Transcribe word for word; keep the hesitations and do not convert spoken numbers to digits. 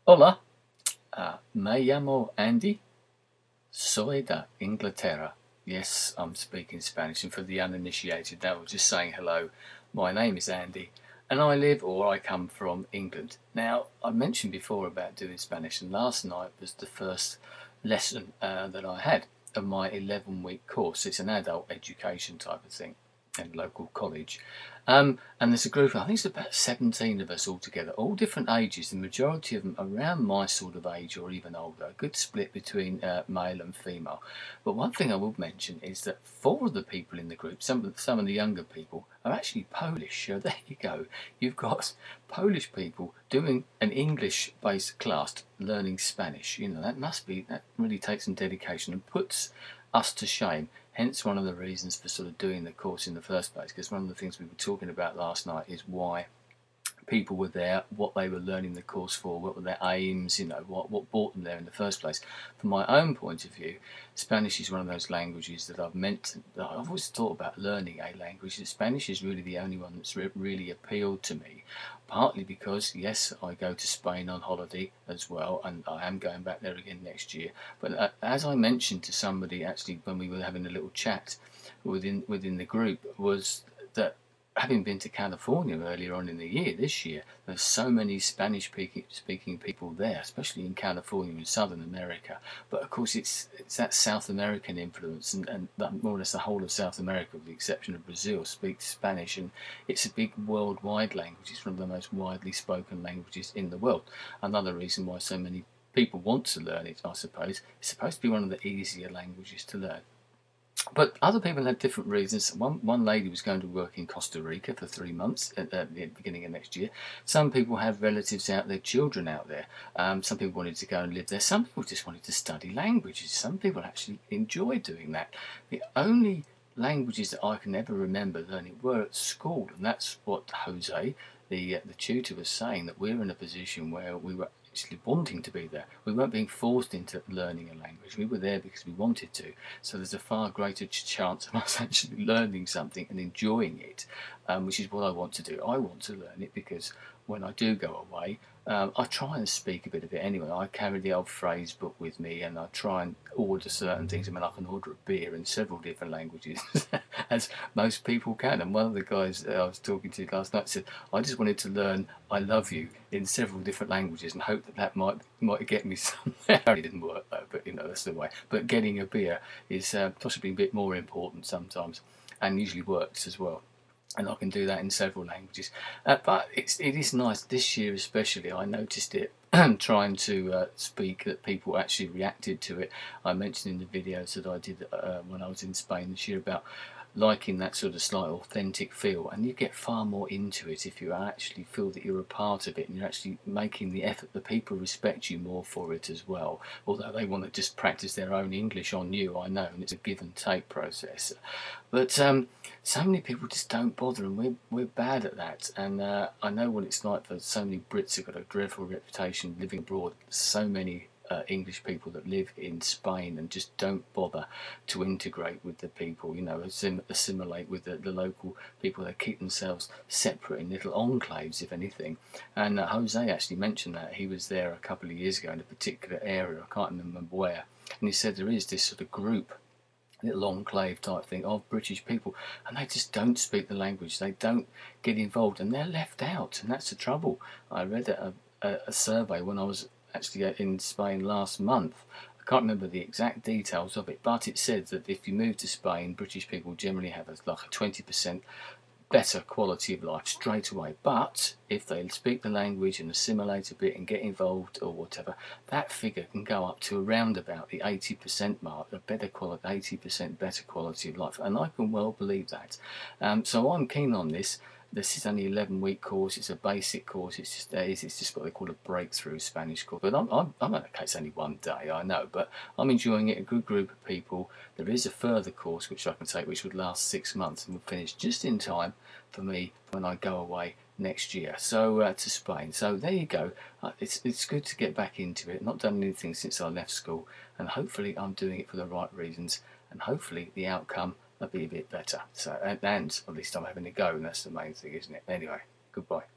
Hola, uh, me llamo Andy. Soy de Inglaterra. Yes, I'm speaking Spanish, and for the uninitiated, that was just saying hello. My name is Andy, and I live or I come from England. Now, I mentioned before about doing Spanish, and last night was the first lesson uh, that I had of my eleven week course. It's an adult education type of thing in a local college. Um, and there's a group, I think it's about seventeen of us all together, all different ages, the majority of them around my sort of age or even older, a good split between uh, male and female. But one thing I would mention is that four of the people in the group, some of, some of the younger people, are actually Polish. So there you go. You've got Polish people doing an English-based class learning Spanish. You know, that must be, that really takes some dedication and puts us to shame. Hence one of the reasons for sort of doing the course in the first place, because one of the things we were talking about last night is why people were there, what they were learning the course for, what were their aims, you know, what, what brought them there in the first place. From my own point of view, Spanish is one of those languages that I've meant to, that I've always thought about learning a language. Spanish is really the only one that's re really appealed to me, partly because, yes, I go to Spain on holiday as well, and I am going back there again next year. But uh, as I mentioned to somebody actually when we were having a little chat within within the group, was that having been to California earlier on in the year, this year, there's so many Spanish speaking people there, especially in California and Southern America. But of course, it's it's that South American influence, and, and more or less the whole of South America, with the exception of Brazil, speaks Spanish, and it's a big worldwide language. It's one of the most widely spoken languages in the world. Another reason why so many people want to learn it, I suppose. It's supposed to be one of the easier languages to learn. But other people had different reasons. One one lady was going to work in Costa Rica for three months at, at the beginning of next year. Some people have relatives out there, children out there. Um, some people wanted to go and live there. Some people just wanted to study languages. Some people actually enjoy doing that. The only languages that I can ever remember learning were at school, and that's what Jose, the uh, the tutor, was saying, that we're in a position where we were actually wanting to be there. We weren't being forced into learning a language. We were there because we wanted to. So there's a far greater chance of us actually learning something and enjoying it, um, which is what I want to do. I want to learn it because when I do go away, um, I try and speak a bit of it anyway. I carry the old phrase book with me, and I try and order certain things. I mean, I can order a beer in several different languages, as most people can. And one of the guys I was talking to last night said, I just wanted to learn I love you in several different languages and hope that that might might get me somewhere. It didn't work though, but you know, that's the way. But getting a beer is uh, possibly a bit more important sometimes, and usually works as well. And I can do that in several languages. Uh, but it's, it is nice this year especially. I noticed it trying to uh, speak, that people actually reacted to it. I mentioned in the videos that I did uh, when I was in Spain this year about liking that sort of slight authentic feel, and you get far more into it if you actually feel that you're a part of it and you're actually making the effort. The people respect you more for it as well, although they want to just practice their own English on you, I know, and it's a give and take process. But um, so many people just don't bother, and we're, we're bad at that. And uh, I know what it's like for so many Brits who've got a dreadful reputation living abroad. So many uh, English people that live in Spain and just don't bother to integrate with the people, you know, assim assimilate with the, the local people. They keep themselves separate in little enclaves, if anything. And uh, Jose actually mentioned that. He was there a couple of years ago in a particular area, I can't remember where, and he said there is this sort of group, little enclave type thing of British people, and they just don't speak the language. They don't get involved, and they're left out, and that's the trouble. I read a, a, a survey when I was actually in Spain last month. I can't remember the exact details of it, but it said that if you move to Spain, British people generally have a, like a twenty percent better quality of life straight away. But if they speak the language and assimilate a bit and get involved or whatever, that figure can go up to around about the eighty percent mark, a better quality, eighty percent better quality of life. And I can well believe that. Um, so I'm keen on this. This is only an eleven week course. It's a basic course. It's just it's just what they call a breakthrough Spanish course. But I'm, I'm, I'm okay, it's only one day, I know, but I'm enjoying it. A good group of people. There is a further course which I can take, which would last six months and will finish just in time for me when I go away next year. So uh, to Spain. So there you go. Uh, it's it's good to get back into it. Not done anything since I left school, and hopefully I'm doing it for the right reasons, and hopefully the outcome will be a bit better. So and, and at least I'm having a go, and that's the main thing, isn't it? Anyway, goodbye.